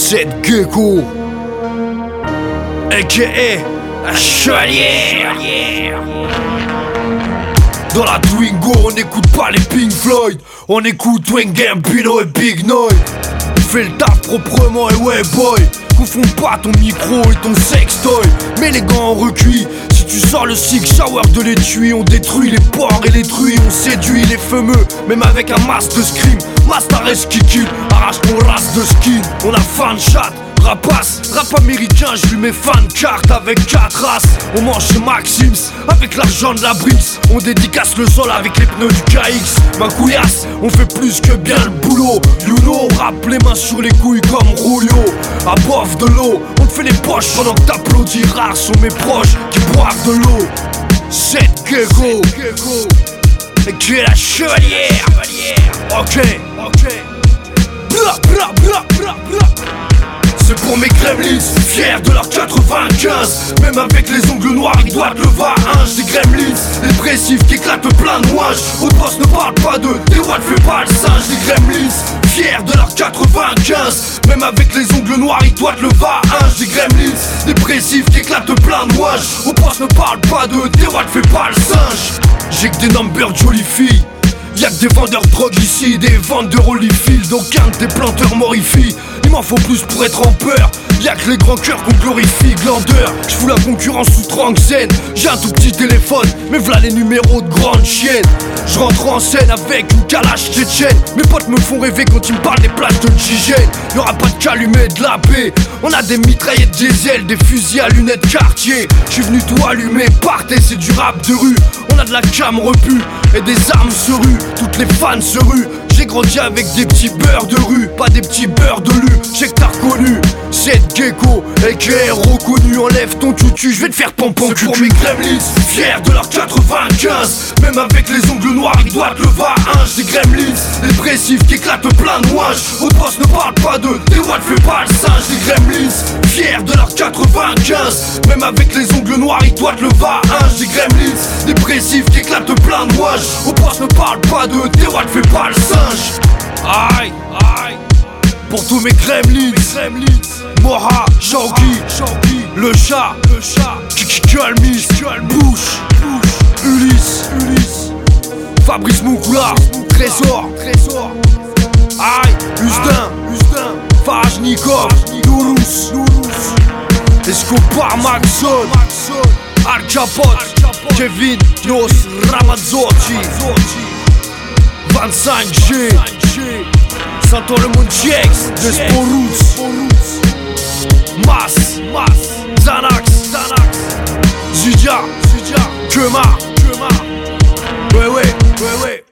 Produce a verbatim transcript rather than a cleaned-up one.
Cette Gecko A K A la chevalière. Dans la Twingo, on n'écoute pas les Pink Floyd, on écoute Wayne Gambino et Big Noy. On fait le taf proprement et ouais boy. Confonds pas ton micro et ton sextoy. Mets les gants en recuit. Si tu sors le Six Shower de l'étui, on détruit les porcs et les truies. On séduit les fameux, même avec un masque de scream. Mastares qui kill, arrache mon race de skin. On a fan chat, rapace, rap américain, je lui mets fan carte avec quatre races. On mange chez Maxims avec l'argent de la Brice. On dédicace le sol avec les pneus du K X. Ma couillasse, on fait plus que bien le boulot. You know, on rappe les mains sur les couilles comme Rulio. À bof de l'eau, on te fait les poches pendant que t'applaudis. Rares sont mes proches qui boivent de l'eau. Cette Gecko et qui est la chevalière. Ok, ok. Bla bla bla bla bla. C'est pour mes gremlins, fiers de leur quatre-vingt-quinze. Même avec les ongles noirs, ils doivent le vingt-un. Des gremlins, dépressifs qui éclatent plein de ouinges. Autre boss ne parle pas d'eux, des rois ne fais pas le singe. Des gremlins, fiers de leur quatre-vingt-quinze. Même avec les ongles noirs, ils doivent le vingt-un. Des gremlins, dépressifs qui éclatent plein de ouinges. Autre boss ne parle pas d'eux, des rois ne fais pas le singe. J'ai que des numbers de jolies filles. Y'a que des vendeurs de drogue ici, des vendeurs Holyfield. Aucun de tes planteurs morifient. Il m'en faut plus pour être en peur. Y'a que les grands cœurs qu'on glorifie, glandeur. J'fous la concurrence sous Tranxène. J'ai un tout petit téléphone, mais v'là les numéros de grande chienne. J'rentre en scène avec une calache tchétchène. Mes potes me font rêver quand ils me parlent des plages de Gigène. Y'aura pas de calumet, de la paix. On a des mitraillettes diesel, des fusils à lunettes quartier. J'suis venu tout allumer, partez, c'est du rap de rue. On a de la cam repue et des armes se ruent. Toutes les fans se ruent. J'ai grandi avec des petits beurres de rue, pas des petits beurres de lu. J'ai que t'as reconnu cette Gecko, A K A reconnu. Enlève ton tutu, je vais te faire pompon cul. Pour mes gremlins, fiers de leur quatre-vingt-quinze. Même avec les ongles noirs, ils doivent le vingt-un. Des gremlins, dépressifs qui éclatent plein de ouinges. Autre boss ne parle pas d'eux, des rois ne fais pas le singe. Des gremlins, fiers de leur quatre-vingt-quinze. Même avec les ongles noirs, ils doivent le vingt-un. Des gremlins, dépressifs qui éclatent plein de ouinges. Autre boss ne parle pas d'eux, des rois ne fais pas le singe. Aïe, aïe. Pour tous mes gremlins, Mora, Shauki, le chat, le chat, Kalmis, Bush, Ulysse, Ulysse, Fabrice Moukoula, Trésor, Trésor, Aïe, Ustin, Ustin, Fajnikov, Noulous, Escobar, Maxon, Al Capote, Kevin, Nos, Ramazzotti, vingt-cinq G, Saint-Olemontieks, Desporus, Mas, Xanax, Zidia, Kemar, ouais ouais, ouais ouais.